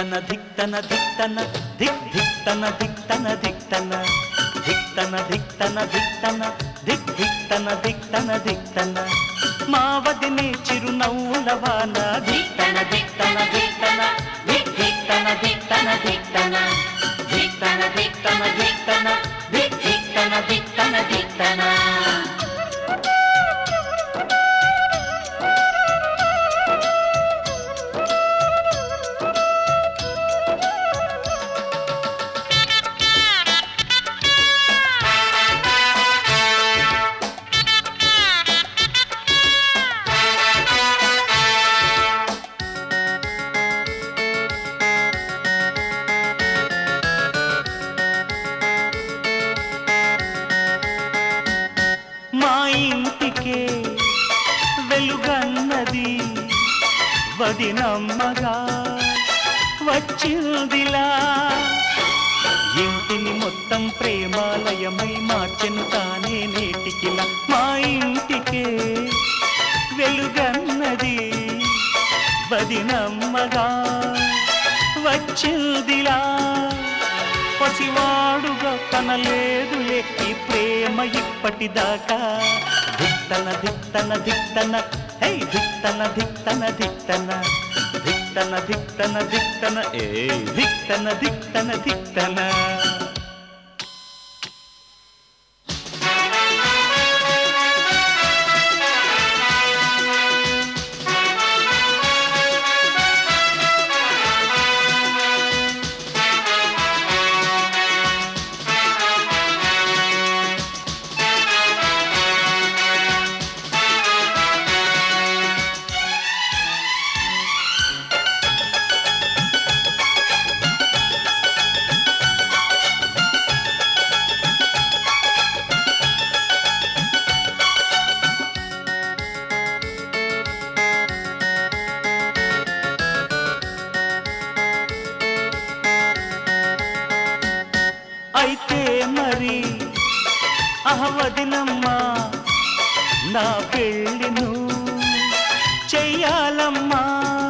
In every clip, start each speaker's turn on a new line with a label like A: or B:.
A: ధిక్తన ధిక్తన ధిక్తన ధిక్ ధిక్తన ధిక్తన ధిక్తన ధిక్తన ధిక్తన ధిక్తన ధిక్ ధిక్తన ధిక్తన ధిక్తన మా వదినే చిరునవ్వుల వాన ధిక్తన ధిక్తన ధిక్తన ధిక్ ధిక్తన ధిక్తన ధిక్తన ధిక్తన ధిక్తన ధిక్తన ధిక్ ధిక్తన ధిక్తన ధిక్తన మా ఇంటికే వెలుగన్నది వదినమ్మగా వచ్చిందిలా ఇంటిని మొత్తం ప్రేమాలయమై మార్చెను తానే నేటికిలా మా ఇంటికే వెలుగన్నది వదినమ్మగా వచ్చిందిలా పసివాడుగా కనలేదులే ఈ ప్రేమ ఇప్పటిదాకా ధిక్తన ధిక్తన ధిక్తన హే ధిక్తన ధిక్తన ధిక్తన ధిక్తన ధిక్తన ధిక్తన ఏ ధిక్తన ధిక్తన ధిక్తన అయితే మరి వదినమ్మా నా పెళ్ళిను చెయ్యాలమ్మా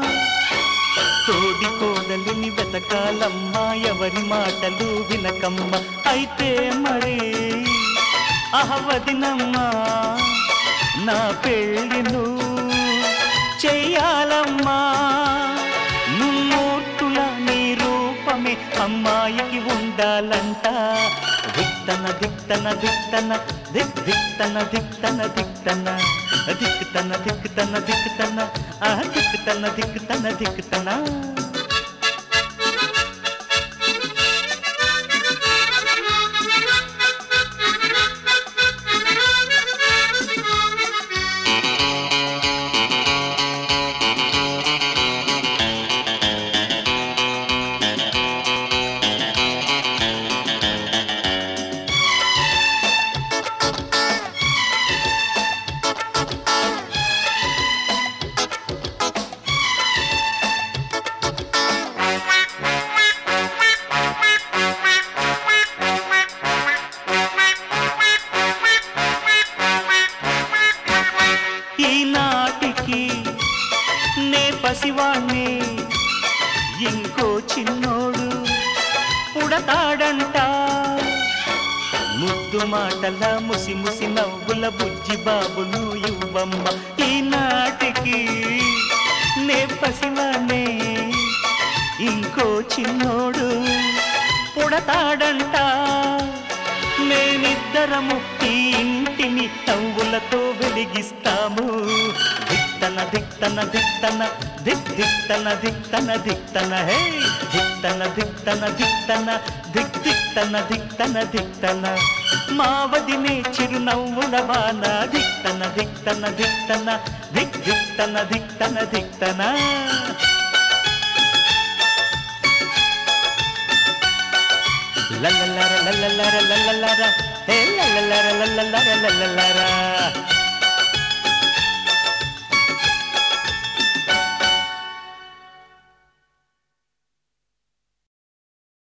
A: తోడి కోడలిని వెతకాలమ్మా ఎవరి మాటలు వినకమ్మా అయితే మరి వదినమ్మా నా పెళ్ళిను చెయ్యాలమ్మా ముమ్మూర్తుల నీ రూపమే అమ్మాయికి ఉండాలంట ధిక్తన ధిక్తన ధిక్తన ధిక్ ధిక్తన ధిక్తన ధిక్తన ధిక్తన ధిక్తన ధిక్తన ధిక్తన ధిక్తన ధిక్తన ఈనాటికి నే పసివాణ్ణి ఇంకో చిన్నోడు పుడతాడంట ముద్దు మాటల ముసి ముసి నవ్వుల బుజ్జి బాబును ఇవ్వమ్మ ఈనాటికి నే పసివాణ్ణి ఇంకో చిన్నోడు పుడతాడంట మేమిద్దరము ఈ ఇంటిని నవ్వులతో వెలిగిస్తాము ధిక్తన ధిక్తన ధిక్తన ధిక్ ధిక్తన ధిక్తన ధిక్తన హే ధిక్తన ధిక్తన ధిక్తన ధిక్ ధిక్తన ధిక్తన ధిక్తన మా వదినే చిరునవ్వుల వాన ధిక్తన ధిక్తన ధిక్తన ధిక్ ధిక్తన ధిక్తన ధిక్తన లల్లలార లల్లలార లల్లలార హే లల్లలార లల్లలార లల్లలార